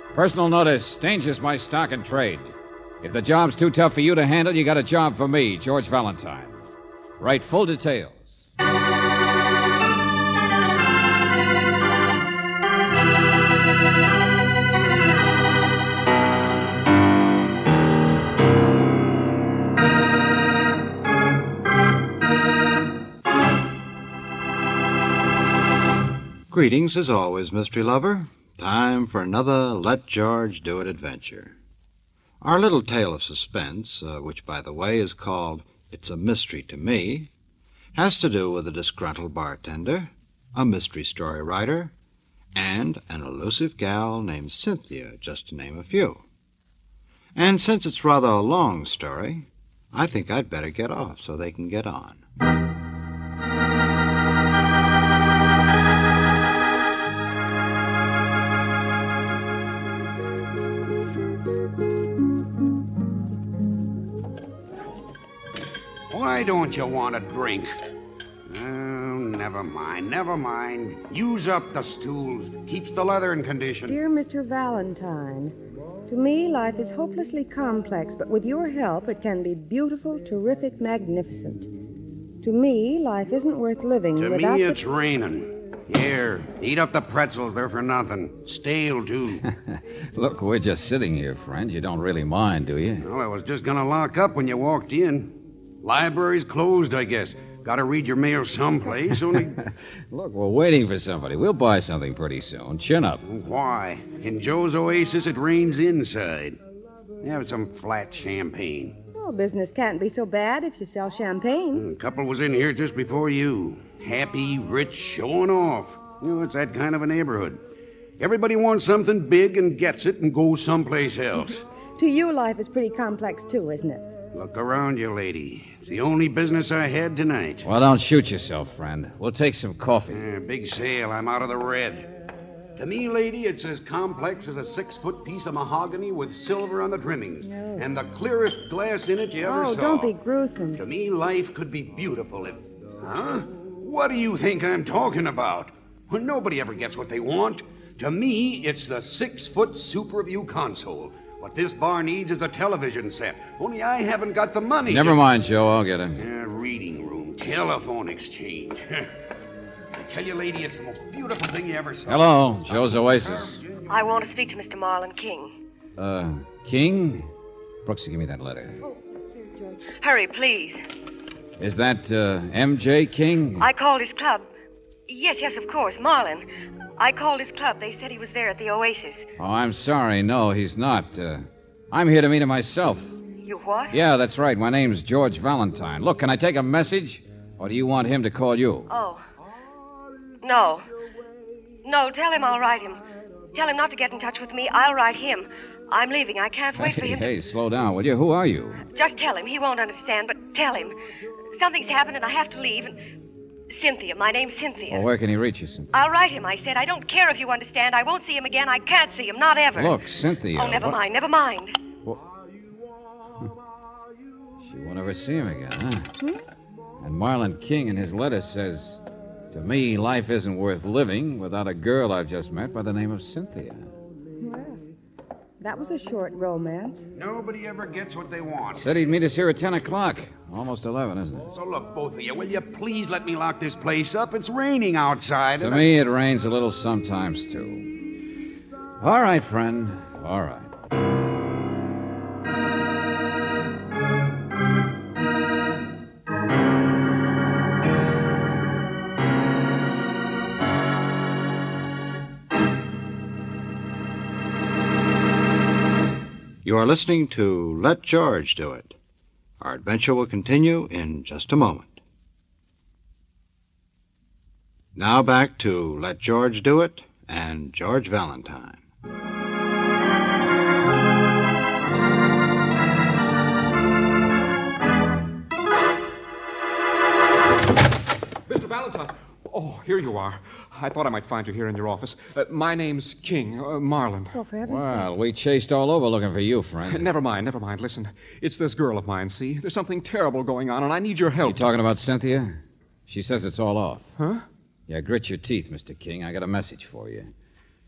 Personal notice. Danger's my stock and trade. If the job's too tough for you to handle, you got a job for me, George Valentine. Write full details. Greetings as always, mystery lover. Time for another Let George Do It adventure. Our little tale of suspense, which, by the way, is called It's a Mystery to Me, has to do with a disgruntled bartender, a mystery story writer, and an elusive gal named Cynthia, just to name a few. And since it's rather a long story, I think I'd better get off so they can get on. Why don't you want a drink? Oh, never mind. Use up the stools. Keeps the leather in condition. Dear Mr. Valentine, to me, life is hopelessly complex, but with your help, it can be beautiful, terrific, magnificent. To me, life isn't worth living without... To me, it's raining. Here, eat up the pretzels. They're for nothing. Stale, too. Look, we're just sitting here, friend. You don't really mind, do you? Well, I was just going to lock up when you walked in. Library's closed, I guess. Got to read your mail someplace, only... Look, we're waiting for somebody. We'll buy something pretty soon. Chin up. Why? In Joe's Oasis, it rains inside. Have some flat champagne. Oh, business can't be so bad if you sell champagne. A couple was in here just before you. Happy, rich, showing off. It's that kind of a neighborhood. Everybody wants something big and gets it and goes someplace else. To you, life is pretty complex, too, isn't it? Look around you, lady. It's the only business I had tonight. Well, don't shoot yourself, friend. We'll take some coffee. Big sale. I'm out of the red. To me, lady, it's as complex as a 6-foot piece of mahogany with silver on the trimmings. No. And the clearest glass in it you ever saw. Oh, don't be gruesome. To me, life could be beautiful if... Huh? What do you think I'm talking about? Well, nobody ever gets what they want. To me, it's the 6-foot Super View console. What this bar needs is a television set. Only I haven't got the money. Never mind, Joe. I'll get it. Reading room, telephone exchange. I tell you, lady, it's the most beautiful thing you ever saw. Hello, Joe's Oasis. I want to speak to Mr. Marlon King. King? Brooksy, give me that letter. Oh, here, George. Hurry, please. Is that, M.J. King? I called his club. Yes, of course, Marlon. I called his club. They said he was there at the Oasis. Oh, I'm sorry. No, he's not. I'm here to meet him myself. You what? Yeah, that's right. My name's George Valentine. Look, can I take a message? Or do you want him to call you? Oh. No. No, tell him I'll write him. Tell him not to get in touch with me. I'll write him. I'm leaving. I can't wait for him to... Hey, slow down, will you? Who are you? Just tell him. He won't understand, but tell him. Something's happened and I have to leave. Cynthia. My name's Cynthia. Well, where can he reach you, Cynthia? I'll write him, I said. I don't care if you understand. I won't see him again. I can't see him. Not ever. Look, Cynthia... Oh, never mind. Well, she won't ever see him again, huh? And Marlon King in his letter says, to me, life isn't worth living without a girl I've just met by the name of Cynthia. Well, that was a short romance. Nobody ever gets what they want. Said he'd meet us here at 10 o'clock. Almost 11, isn't it? So look, both of you, will you please let me lock this place up? It's raining outside. To me, it rains a little sometimes, too. All right, friend. All right. You are listening to Let George Do It. Our adventure will continue in just a moment. Now back to Let George Do It and George Valentine. Mr. Valentine. Oh, here you are. I thought I might find you here in your office. My name's King, Marlon. Oh, for heaven's sake. Well, we chased all over looking for you, friend. Never mind. Listen, it's this girl of mine, see? There's something terrible going on, and I need your help. You talking about Cynthia? She says it's all off. Huh? Yeah, grit your teeth, Mr. King. I got a message for you.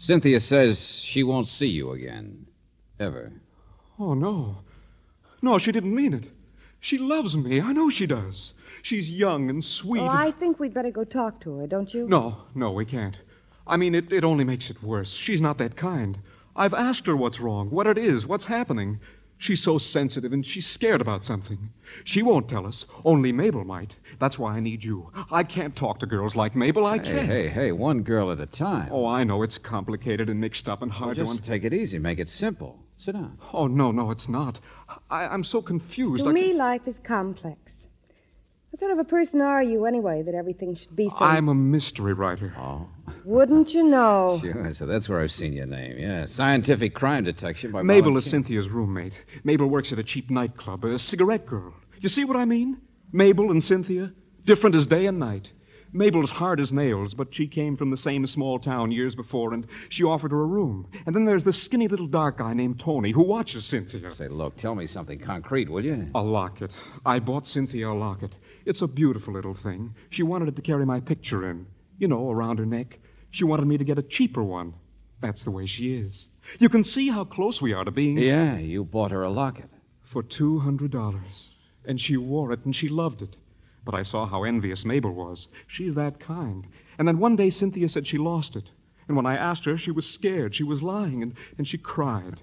Cynthia says she won't see you again. Ever. Oh, no. No, she didn't mean it. She loves me. I know she does. She's young and sweet. Oh, I think we'd better go talk to her, don't you? No, we can't. I mean, it only makes it worse. She's not that kind. I've asked her what's wrong, what it is, what's happening. She's so sensitive, and she's scared about something. She won't tell us. Only Mabel might. That's why I need you. I can't talk to girls like Mabel. I can't. Hey, one girl at a time. Oh, I know. It's complicated and mixed up and hard to... Just take it easy. Make it simple. Sit down. Oh, no, it's not. I'm so confused. To me, life is complex. What sort of a person are you, anyway, that everything should be so... I'm a mystery writer. Oh. Wouldn't you know? Sure, so that's where I've seen your name. Yeah, scientific crime detection by Mabel Marlon is King. Cynthia's roommate. Mabel works at a cheap nightclub, a cigarette girl. You see what I mean? Mabel and Cynthia, different as day and night. Mabel's hard as nails, but she came from the same small town years before, and she offered her a room. And then there's this skinny little dark guy named Tony who watches Cynthia. Say, look, tell me something concrete, will you? A locket. I bought Cynthia a locket. It's a beautiful little thing. She wanted it to carry my picture in. You know, around her neck. She wanted me to get a cheaper one. That's the way she is. You can see how close we are to being... Yeah, you bought her a locket. For $200. And she wore it, and she loved it. But I saw how envious Mabel was. She's that kind. And then one day Cynthia said she lost it. And when I asked her, she was scared. She was lying, and she cried.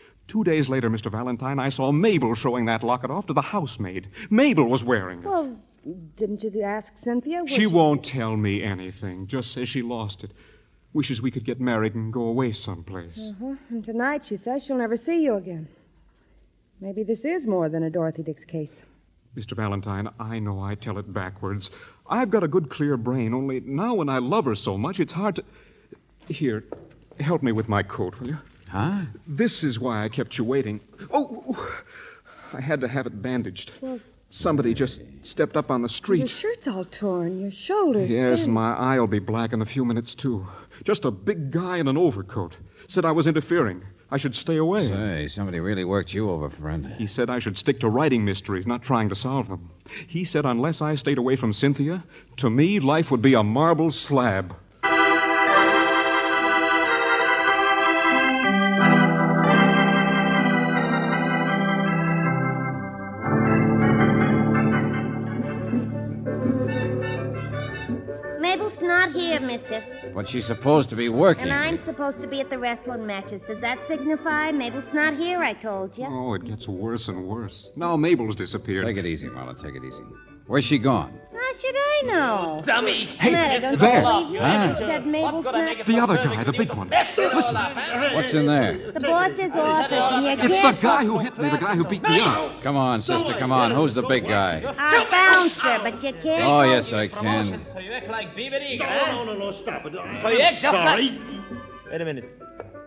2 days later, Mr. Valentine, I saw Mabel showing that locket off to the housemaid. Mabel was wearing it. Well, didn't you ask Cynthia? She won't tell me anything. Just says she lost it. Wishes we could get married and go away someplace. And tonight she says she'll never see you again. Maybe this is more than a Dorothy Dix case. Mr. Valentine, I know I tell it backwards. I've got a good, clear brain, only now when I love her so much, it's hard to... Here, help me with my coat, will you? Huh? This is why I kept you waiting. Oh, I had to have it bandaged. Well, somebody just stepped up on the street. your shirt's all torn, your shoulders... Yes, thin. and my eye will be black in a few minutes, too. Just a big guy in an overcoat. Said I was interfering. I should stay away. Say, somebody really worked you over, friend. He said I should stick to writing mysteries, not trying to solve them. He said unless I stayed away from Cynthia, to me, life would be a marble slab. Mabel's not here, mister. But she's supposed to be working. And I'm supposed to be at the wrestling matches. Does that signify? Mabel's not here, I told you. Oh, it gets worse and worse. Now Mabel's disappeared. Take it easy, Marla. Take it easy. Where's she gone? How should I know? Dummy! Hey, Matter, don't there. you believe me? Huh? You said Mabel's not... The other guy, the big one. Listen, What's in there? The boss's office, and you it's the can't... guy who hit me, the guy who beat me up. Come on, sister, come on. Who's the big guy? Our bouncer, but you can't... Oh, yes, I can. So you act like Beaver Eagle, No, stop it. So you act just sorry. like... Wait a minute.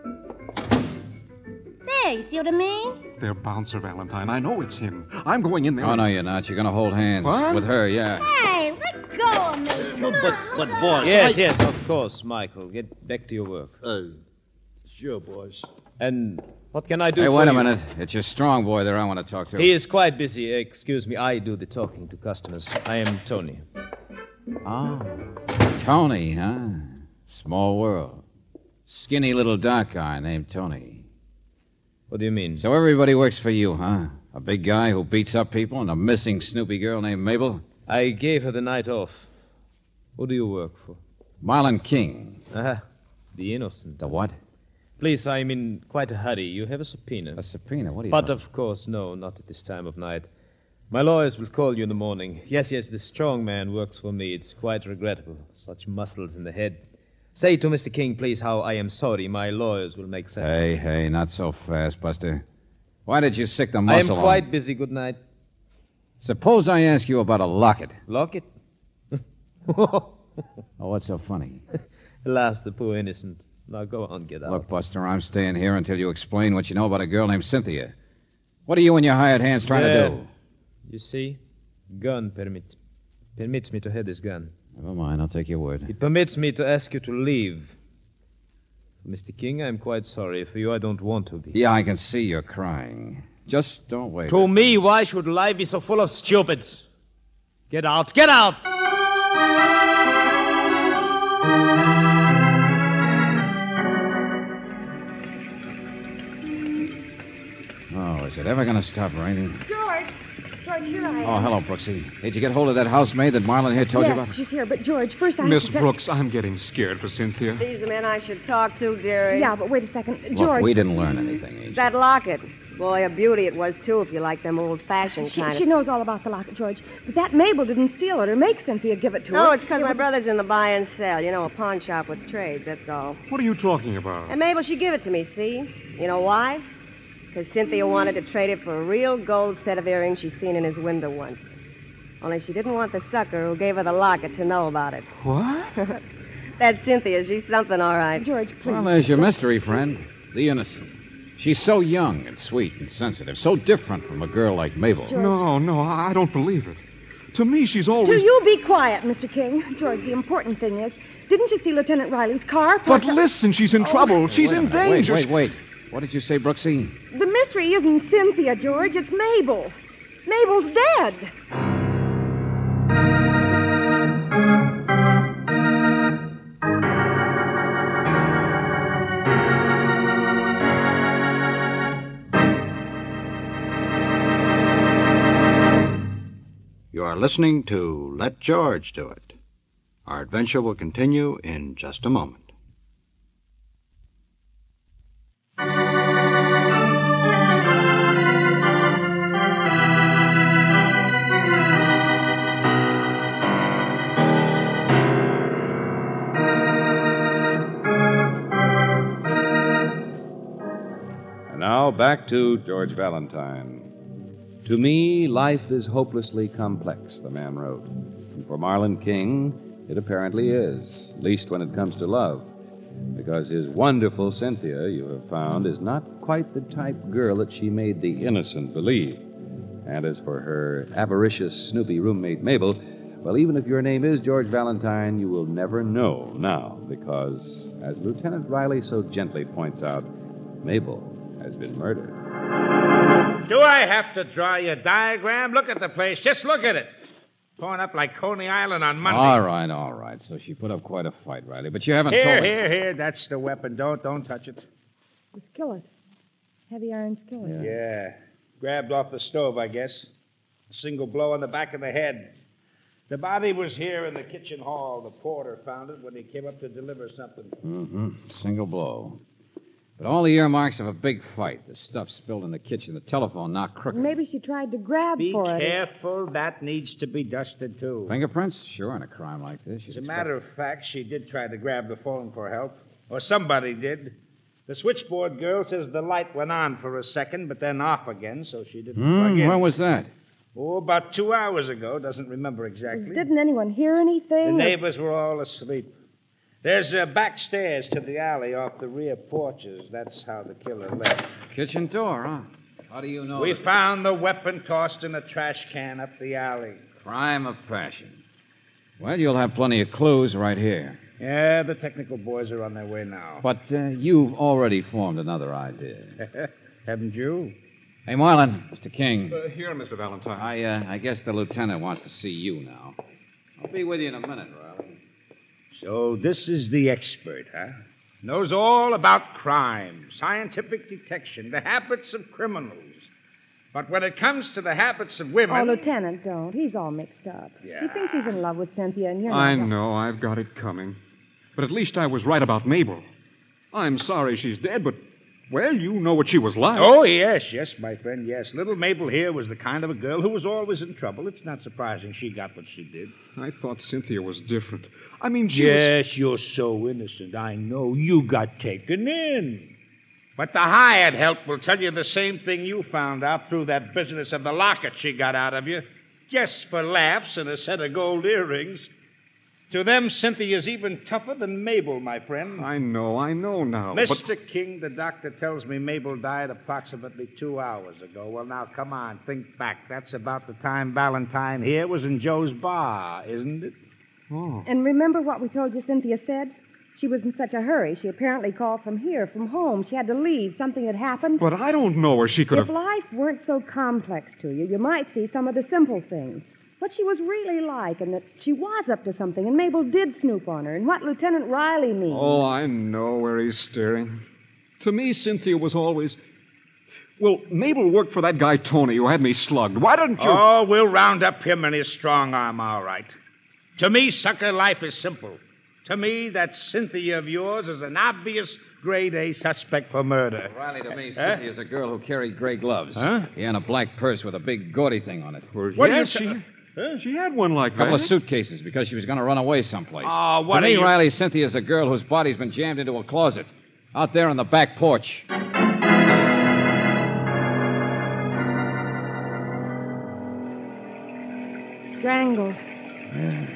There, you see what I mean? Their bouncer, Valentine. I know it's him. I'm going in there. Oh, no, you're not. You're going to hold hands. What? With her, yeah. Hey, let go of me. Come But on. boss. Yes, of course, Michael. Get back to your work. Sure, boss. And what can I do Hey, for wait a you? minute. It's your strong boy there I want to talk to. He is quite busy. Excuse me, I do the talking to customers. I am Tony. Oh, Tony, huh? Small world. Skinny little dark guy named Tony. What do you mean? So everybody works for you, huh? A big guy who beats up people and a missing Snoopy girl named Mabel? I gave her the night off. Who do you work for? Marlon King. The innocent. The what? Please, I'm in quite a hurry. You have a subpoena. A subpoena? What are you But talking- of course, no, not at this time of night. My lawyers will call you in the morning. Yes, the strong man works for me. It's quite regrettable. Such muscles in the head. Say to Mr. King, please, how I am sorry. My lawyers will make sense. Hey, not so fast, Buster. Why did you sick the I am muscle on? quite busy. Good night. Suppose I ask you about a locket. Lock it. Oh, what's so funny? Alas, the poor innocent. Now go on, get out. Look, Buster, I'm staying here until you explain what you know about a girl named Cynthia. What are you and your hired hands trying to do? You see, gun permits me to have this gun. Never mind, I'll take your word. It permits me to ask you to leave. Mr. King, I'm quite sorry. For you, I don't want to be. Yeah, I can see you're crying. Just don't wait. To me, why should life be so full of stupids? Get out! Get out! is it ever going to stop raining? George, here I am. Oh, hello, Brooksy. Did you get hold of that housemaid that Marlon here told you about? Yes, she's here. But, George, first I have Miss to tell- Brooks, I'm getting scared for Cynthia. These the men I should talk to, dearie. Yeah, but wait a second. Look, George. we didn't learn anything, Angel. That locket. Boy, a beauty it was, too, if you like them old-fashioned kind She of... knows all about the locket, George. But that Mabel didn't steal it or make Cynthia give it to her. No, it's because It my was- brother's in the buy and sell. You know, a pawn shop with trades, that's all. What are you talking about? And Mabel, she give it to me, see? You know why? Because Cynthia wanted to trade it for a real gold set of earrings she seen in his window once. Only she didn't want the sucker who gave her the locket to know about it. What? That's Cynthia. She's something, all right. George, please. Well, there's your mystery, friend. The innocent. She's so young and sweet and sensitive, so different from a girl like Mabel. George. No, I don't believe it. To me, she's always... Do you be quiet, Mr. King. George, the important thing is, didn't you see Lieutenant Riley's car? But parked up- listen, she's in trouble. She's Wait a in minute. danger. Wait. What did you say, Brooksy? The mystery isn't Cynthia, George. It's Mabel. Mabel's dead. You are listening to Let George Do It. Our adventure will continue in just a moment. And now back to George Valentine. To me, life is hopelessly complex, the man wrote. And for Marlon King, it apparently is, at least when it comes to love. Because his wonderful Cynthia, you have found, is not quite the type girl that she made the innocent believe. And as for her avaricious, snoopy roommate, Mabel, well, even if your name is George Valentine, you will never know now, because, as Lieutenant Riley so gently points out, Mabel has been murdered. Do I have to draw you a diagram? Look at the place. Just look at it. Torn up like Coney Island on Monday. All right. So she put up quite a fight, Riley. But you haven't told me. Here. That's the weapon. Don't touch it. The skillet. Heavy iron skillet. Yeah. Grabbed off the stove, I guess. A single blow on the back of the head. The body was here in the kitchen hall. The porter found it when he came up to deliver something. Mm-hmm. Single blow. But all the earmarks of a big fight. The stuff spilled in the kitchen, the telephone knocked crooked. Maybe she tried to grab Be for it. careful. That needs to be dusted, too. Fingerprints? Sure, in a crime like this. As a matter of fact, she did try to grab the phone for help. Or somebody did. The switchboard girl says the light went on for a second, but then off again, so she didn't plug in. When was that? Oh, about 2 hours ago. Doesn't remember exactly. Didn't anyone hear anything? The neighbors were all asleep. There's back stairs to the alley off the rear porches. That's how the killer left. Kitchen door, huh? How do you know? We that- found the weapon tossed in a trash can up the alley. Crime of passion. Well, you'll have plenty of clues right here. Yeah, the technical boys are on their way now. But you've already formed another idea. Haven't you? Hey, Marlon, Mr. King. Here, Mr. Valentine. I guess the lieutenant wants to see you now. I'll be with you in a minute, Riley. So this is the expert, huh? Knows all about crime, scientific detection, the habits of criminals. But when it comes to the habits of women... Oh, Lieutenant, don't. He's all mixed up. Yeah. He thinks he's in love with Cynthia, and you're not. I know, I've got it coming. But at least I was right about Mabel. I'm sorry she's dead, but, well, you know what she was like. Oh, yes, my friend, yes. Little Mabel here was the kind of a girl who was always in trouble. It's not surprising she got what she did. I thought Cynthia was different. I mean, she Yes, you're so innocent. I know. You got taken in. But the hired help will tell you the same thing you found out through that business of the locket she got out of you. Just for laughs and a set of gold earrings. To them, Cynthia's even tougher than Mabel, my friend. I know now. Mr. King, the doctor tells me Mabel died approximately 2 hours ago. Well, now, come on, think back. That's about the time Valentine here was in Joe's bar, isn't it? Oh. And remember what we told you Cynthia said? She was in such a hurry. She apparently called from home. She had to leave. Something had happened. But I don't know where she could If have... life weren't so complex to you, you might see some of the simple things. What she was really like, and that she was up to something, and Mabel did snoop on her, and what Lieutenant Riley means. Oh, I know where he's staring. To me, Cynthia was always... Well, Mabel worked for that guy Tony who had me slugged. Why didn't you... Oh, we'll round up him and his strong arm, all right. To me, sucker, life is simple. To me, that Cynthia of yours is an obvious grade A suspect for murder. Riley, to me, Cynthia's a girl who carried gray gloves. Huh? Yeah, and a black purse with a big gaudy thing on it. What yes, she had one like a couple that. of suitcases because she was going to run away someplace. Oh, what to are me, you... Riley, Cynthia's a girl whose body's been jammed into a closet out there on the back porch. Strangled. Yeah.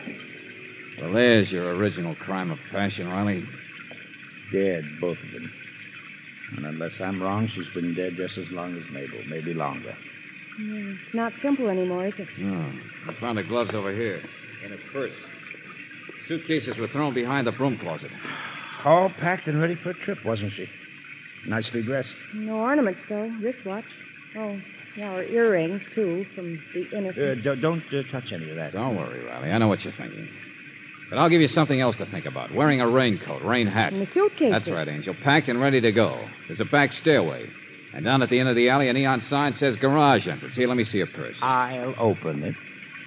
Well, there's your original crime of passion, Riley. Dead, both of them. And unless I'm wrong, she's been dead just as long as Mabel, maybe longer. Yeah, it's not simple anymore, is it? No. I found the gloves over here in a purse. Suitcases were thrown behind the broom closet. All packed and ready for a trip, wasn't she? Nicely dressed. No ornaments, though. Wristwatch. Oh, yeah, or earrings, too, from the innocent. Don't touch any of that. Don't worry, Riley. I know what you're thinking. But I'll give you something else to think about. Wearing a raincoat, rain hat. And the suitcase. That's right, Angel. Packed and ready to go. There's a back stairway. And down at the end of the alley, a neon sign says garage entrance. Here, let me see your purse. I'll open it.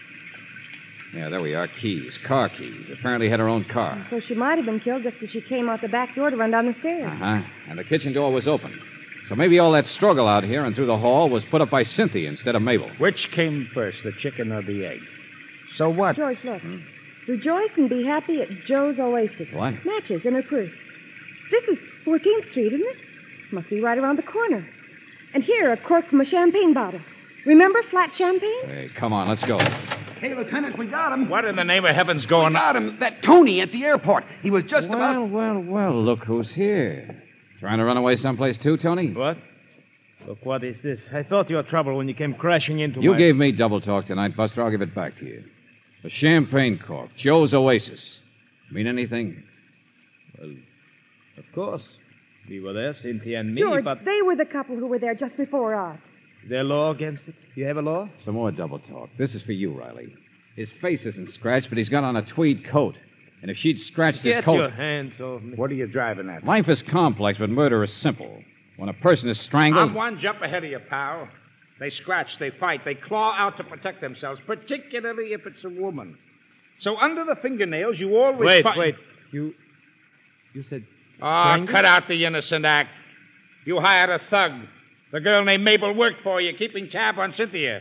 Yeah, there we are. Keys. Car keys. Apparently had her own car. So she might have been killed just as she came out the back door to run down the stairs. Uh-huh. And the kitchen door was open. So maybe all that struggle out here and through the hall was put up by Cynthia instead of Mabel. Which came first, the chicken or the egg? So what? George, look. Rejoice and be happy at Joe's Oasis. What? Matches in her purse. This is 14th Street, isn't it? Must be right around the corner. And here, a cork from a champagne bottle. Remember flat champagne? Hey, come on, let's go. Hey, Lieutenant, we got him. What in the name of heaven's going on? We got him. That Tony at the airport. He was just about... Well, look who's here. Trying to run away someplace too, Tony? What? Look, what is this? I thought you were trouble when you came crashing into You my... gave me double talk tonight, Buster. I'll give it back to you. A champagne cork. Joe's Oasis. Mean anything? Well, of course. We were there, Cynthia and me, George, but... they were the couple who were there just before us. Is there law against it? You have a law? Some more double talk. This is for you, Riley. His face isn't scratched, but he's got on a tweed coat. And if she'd scratched his Get coat... your hands off me. What are you driving at? Life is complex, but murder is simple. When a person is strangled... I'm one jump ahead of you, pal. They scratch, they fight, they claw out to protect themselves, particularly if it's a woman. So under the fingernails, you always... Wait. You said... Oh, strangled? cut out the innocent act. You hired a thug. The girl named Mabel worked for you, keeping tab on Cynthia.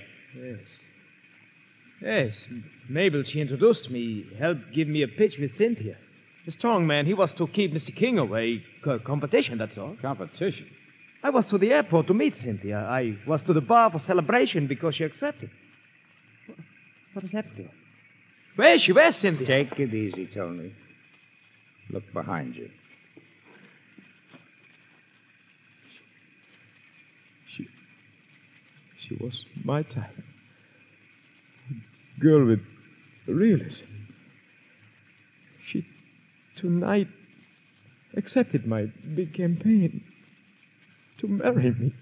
Yes, Mabel, she introduced me, helped give me a pitch with Cynthia. The strong man, he was to keep Mr. King away. Competition, that's all. Competition? I was to the airport to meet Cynthia. I was to the bar for celebration because she accepted. What has happened to her? Where is she? Where's Cynthia? Take it easy, Tony. Look behind you. She was my type. Girl with realism. She, tonight, accepted my big campaign to marry me.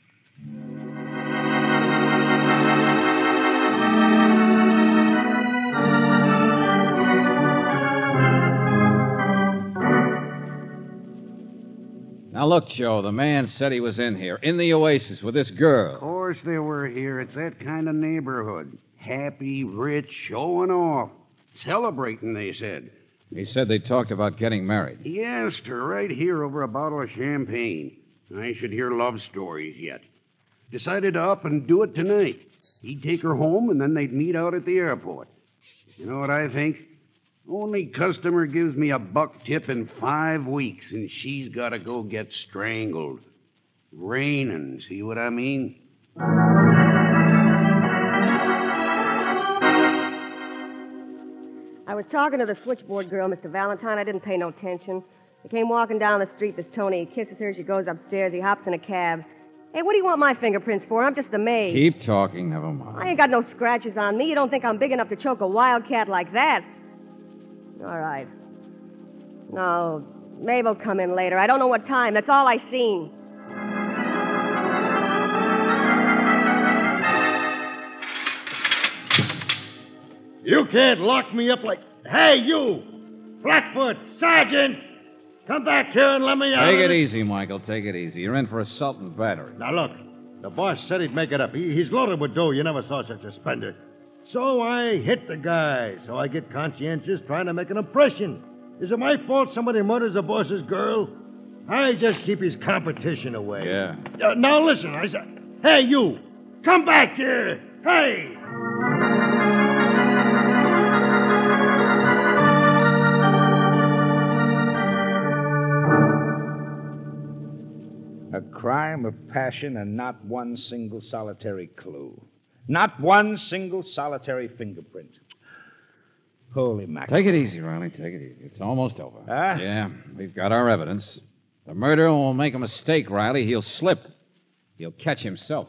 Now, look, Joe, the man said he was in here, in the Oasis, with this girl. Of course they were here. It's that kind of neighborhood. Happy, rich, showing off. Celebrating, they said. He said they talked about getting married. He asked her right here over a bottle of champagne. I should hear love stories yet. Decided to up and do it tonight. He'd take her home, and then they'd meet out at the airport. You know what I think? Only customer gives me a buck tip in 5 weeks, and she's got to go get strangled. Raining, see what I mean? I was talking to the switchboard girl, Mr. Valentine. I didn't pay no attention. He came walking down the street, this Tony. He kisses her. She goes upstairs. He hops in a cab. Hey, what do you want my fingerprints for? I'm just the maid. Keep talking, never mind. I ain't got no scratches on me. You don't think I'm big enough to choke a wildcat like that? All right. No, Mabel come in later. I don't know what time. That's all I seen. You can't lock me up like... Hey, you! Blackfoot! Sergeant! Come back here and let me out. Take it easy, Michael. Take it easy. You're in for assault and battery. Now, look. The boss said he'd make it up. He's loaded with dough. You never saw such a spender. So I hit the guy. So I get conscientious trying to make an impression. Is it my fault somebody murders the boss's girl? I just keep his competition away. Yeah. Now, listen. I said, hey, you. Come back here. Hey. A crime of passion and not one single solitary clue. Not one single solitary fingerprint. Holy mackerel. Take it easy, Riley. Take it easy. It's almost over. Huh? Yeah, we've got our evidence. The murderer will make a mistake, Riley. He'll slip. He'll catch himself.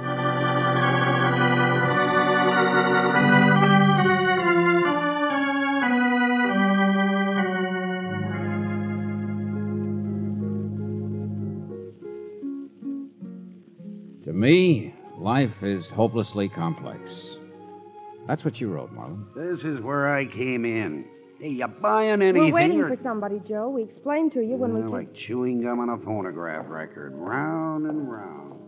To me, life is hopelessly complex. That's what you wrote, Marlon. This is where I came in. Hey, you buying anything? We're waiting or... for somebody, Joe. We explained to you when we... Like chewing gum on a phonograph record. Round and round.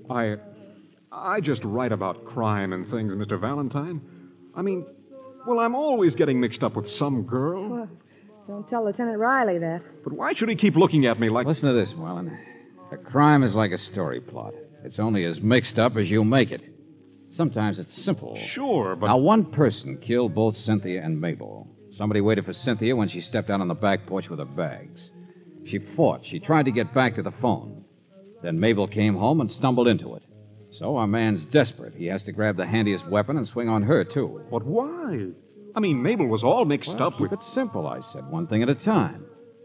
I just write about crime and things, Mr. Valentine. I mean, well, I'm always getting mixed up with some girl. Well, don't tell Lieutenant Riley that. But why should he keep looking at me like... Listen to this, Marlon. A crime is like a story plot. It's only as mixed up as you make it. Sometimes it's simple. Sure, but... Now, one person killed both Cynthia and Mabel. Somebody waited for Cynthia when she stepped out on the back porch with her bags. She fought. She tried to get back to the phone. Then Mabel came home and stumbled into it. So our man's desperate. He has to grab the handiest weapon and swing on her, too. But why? I mean, Mabel was all mixed up with... Keep it simple, I said. One thing at a time.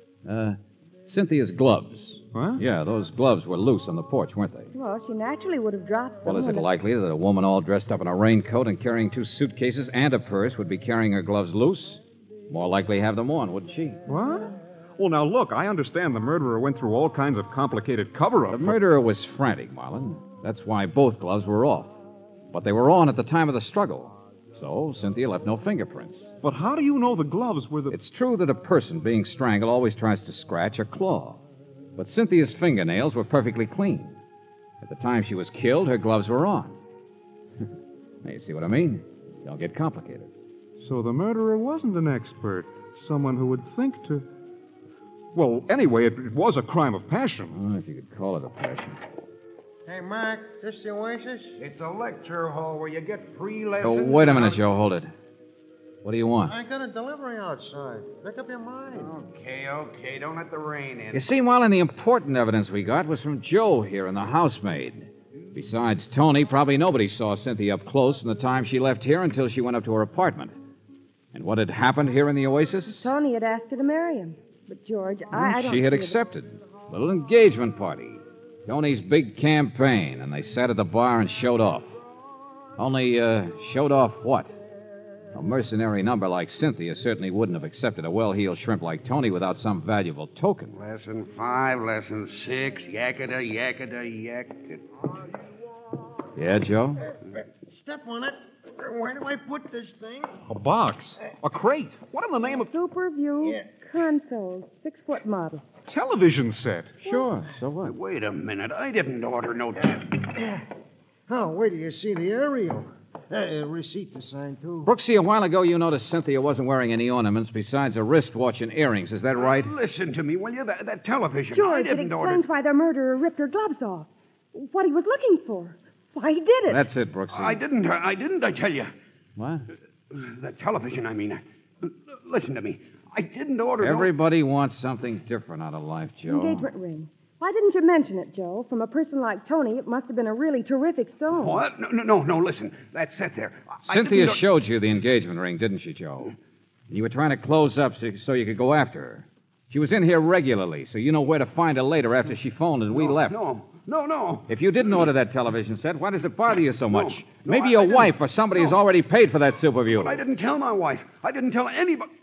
Cynthia's gloves. Huh? Yeah, those gloves were loose on the porch, weren't they? Well, she naturally would have dropped them. Well, is it likely that a woman all dressed up in a raincoat and carrying 2 suitcases and a purse would be carrying her gloves loose? More likely have them on, wouldn't she? What? Well, now, look, I understand the murderer went through all kinds of complicated cover-up. The murderer was frantic, Marlon. That's why both gloves were off. But they were on at the time of the struggle. So Cynthia left no fingerprints. But how do you know the gloves were the... It's true that a person being strangled always tries to scratch or claw. But Cynthia's fingernails were perfectly clean. At the time she was killed, her gloves were on. Now, you see what I mean? Don't get complicated. So the murderer wasn't an expert. Someone who would think to... Well, anyway, it was a crime of passion. Oh, if you could call it a passion. Hey, Mark, this the Oasis? It's a lecture hall where you get free Oh, lessons. wait a minute, Joe. Hold it. What do you want? I got a delivery outside. Make up your mind. Okay. Don't let the rain in. You see, Marlon, the important evidence we got was from Joe here and the housemaid. Besides Tony, probably nobody saw Cynthia up close from the time she left here until she went up to her apartment. And what had happened here in the Oasis? Tony had asked her to marry him. But, George, I don't... She had see that- accepted. Little engagement party. Tony's big campaign, and they sat at the bar and showed off. Only, showed off what? A mercenary number like Cynthia certainly wouldn't have accepted a well-heeled shrimp like Tony without some valuable token. Lesson 5, lesson 6, yaketa, yaketa, yaketa. Yeah, Joe? Step on it. Where do I put this thing? A box. A crate. What in the name of... Superview console, 6-foot model. Television set. Sure, so what? Wait a minute. I didn't order no... Oh, wait till you see the aerial. Receipt to sign, too. Brooksy, a while ago you noticed Cynthia wasn't wearing any ornaments besides a wristwatch and earrings. Is that right? Listen to me, will you? That television. I George, it didn't order... explains why the murderer ripped her gloves off. What he was looking for. Why he did it. That's it, Brooksy. I didn't, I tell you. What? The television, I mean. Listen to me. I didn't order Everybody wants something different out of life, Joe. Engagement ring. Why didn't you mention it, Joe? From a person like Tony, it must have been a really terrific stone. What? No, listen. That set there. Cynthia showed you the engagement ring, didn't she, Joe? You were trying to close up so you could go after her. She was in here regularly, so you know where to find her later after she phoned and we left. No. If you didn't order that television set, why does it bother you so much? No, Maybe your wife or somebody has already paid for that Superview. But I didn't tell my wife. I didn't tell anybody.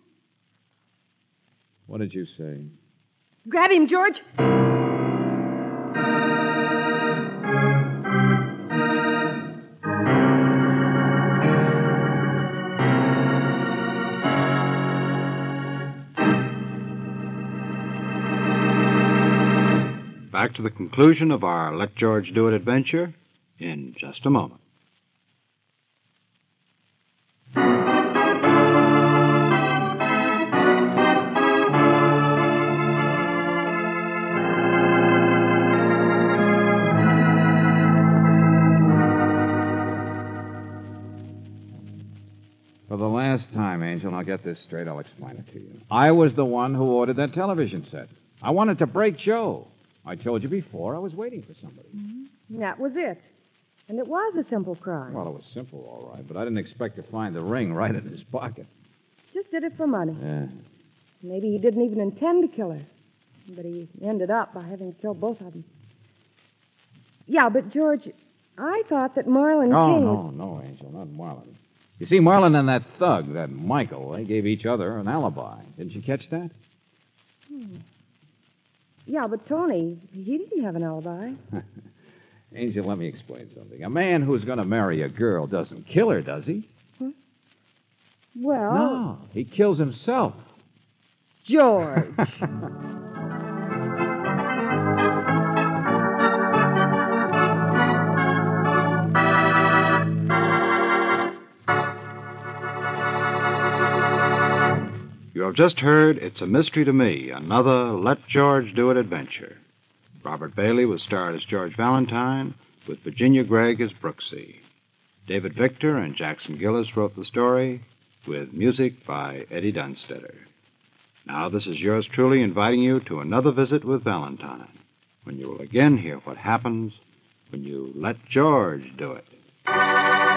What did you say? Grab him, George. back to the conclusion of our Let George Do It adventure in just a moment. For the last time, Angel, I'll get this straight. I'll explain it to you. I was the one who ordered that television set. I wanted to break Joe. I told you before I was waiting for somebody. Mm-hmm. That was it. And it was a simple crime. Well, it was simple, all right, but I didn't expect to find the ring right in his pocket. Just did it for money. Yeah. Maybe he didn't even intend to kill her. But he ended up by having killed both of them. Yeah, but, George, I thought that Marlon King... No, Angel, not Marlon. You see, Marlon and that thug, that Michael, they gave each other an alibi. Didn't you catch that? Yeah, but Tony, he didn't have an alibi. Angel, let me explain something. A man who's going to marry a girl doesn't kill her, does he? Huh? Well... No, he kills himself. George. You have just heard It's a Mystery to Me, another Let George Do It adventure. Robert Bailey was starred as George Valentine, with Virginia Gregg as Brooksy. David Victor and Jackson Gillis wrote the story, with music by Eddie Dunstetter. Now, this is yours truly inviting you to another visit with Valentine, when you will again hear what happens when you let George do it.